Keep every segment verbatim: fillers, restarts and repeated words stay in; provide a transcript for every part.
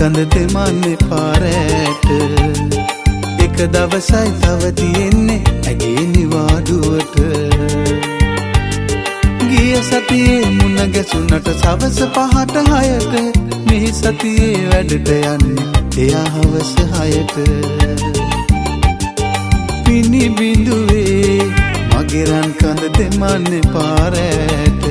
කඳ දෙමන්නේ පාරට එක දවසයි තව තියෙන්නේ ඇගේ නිවාඩුවට ගිය සතියේ මුණ ගැසුනට සවස පහට හයට මේ සතියේ වැඩට යන්නේ එයා හවස හයට පිනි බිඳුවේ මගේ රන් කඳ දෙමන්නේ පාරට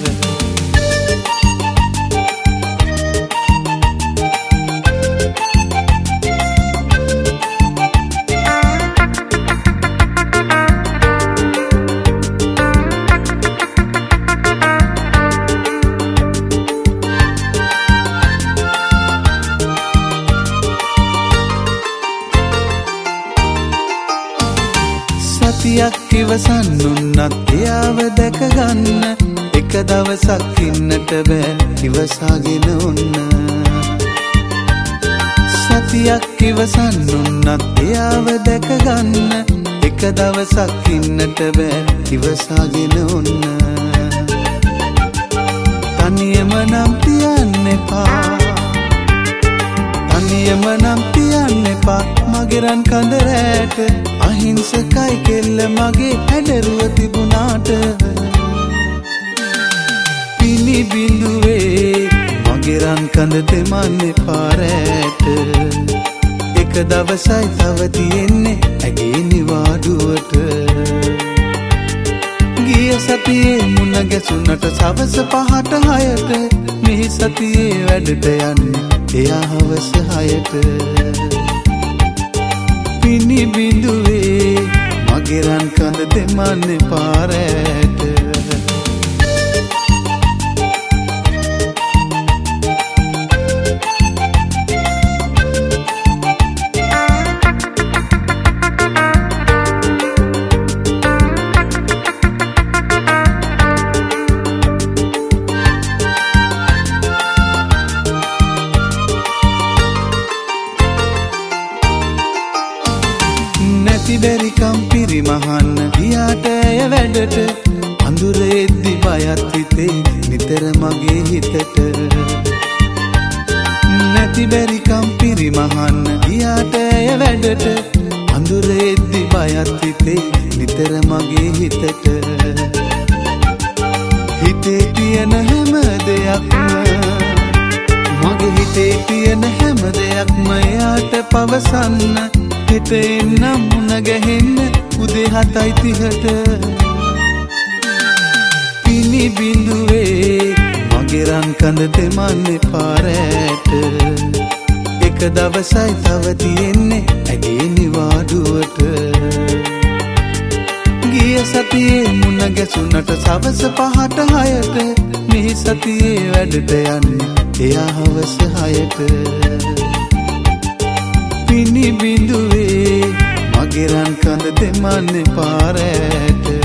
සතියක් ඉවසන්නුන්නත් එයාව දැක ගන්න එක දවසක් ඉන්නට බෑ ඉවසාගෙන ඔන්න සතියක් ඉවසන්නුන්නත් එයාව දැක ගන්න එක දවසක් ඉන්නට බෑ ඉවසාගෙන ඔන්න තනියම නම් තියන්න එපා තනියම නම් තියන්න එපා මගේ රන් කඳ රැට අහිංසකයි කෙල්ල මගේ හැඩරුව තිබුණාට පිනි බිඳුවේ මගේ රන් කඳ දෙමන්නේ පාරට එක දවසයි තව තියෙන්නේ ඇගේ නිවාඩුවට ගිය සතියේ මුණ ගැසුනට සවස පහට හයට මේ සතියේ වැඩට යන්නේ එයා හවස හයට පිනි බිඳුවේ මගේ රන් කඳ දෙමන්නේ පාරට බැරිකම් පිරිමහන්න ගියාට එය වැඩට අඳුර එද්දි බයත් හිතේ නිතර මගේ හිතට නැති බැරිකම් පිරිමහන්න ගියාට එය වැඩට අඳුර එද්දි බයත් හිතේ නිතර මගේ හිතට හිතේ තියෙන හැම දෙයක්ම මගේ හිතේ තියෙන හැම දෙයක්ම එයාට පවසන්න හිත එන්නම් මුණ ගැහෙන්න උදේ හතයි තිහට පිනි බිඳුවේ මගේ රන් කඳ දෙමන්නේ පාරට එක දවසයි තව තියෙන්නේ ඇගේ නිවාඩුවට ගිය සතියේ මුණ ගැසුනට සවස පහට හයට මේ සතියේ වැඩට යන්නේ එයා හවස හයට පිනි බිඳුවේ මගේ රන් කඳ දෙමන්නේ පාරට